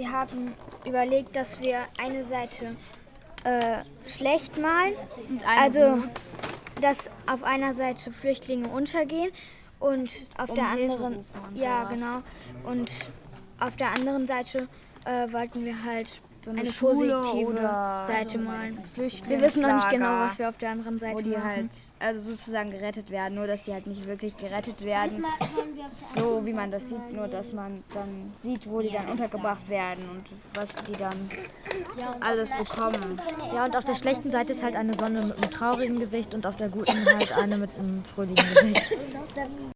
wir haben überlegt, dass wir eine Seite schlecht malen, Und eine also gut. dass auf einer Seite Flüchtlinge untergehen und auf der Hilfe anderen, rufen und ja sowas. genau, und auf der anderen Seite wollten wir halt So eine Schule positive oder Seite so malen. Flüchtlingslager, Wir wissen noch nicht genau, was wir auf der anderen wo Seite die machen. halt also sozusagen gerettet werden, nur dass die halt nicht wirklich gerettet werden, so wie man das sieht, nur dass man dann sieht, wo die dann untergebracht werden und was die dann alles bekommen. Ja, und auf der schlechten Seite ist halt eine Sonne mit einem traurigen Gesicht und auf der guten halt eine mit einem fröhlichen Gesicht.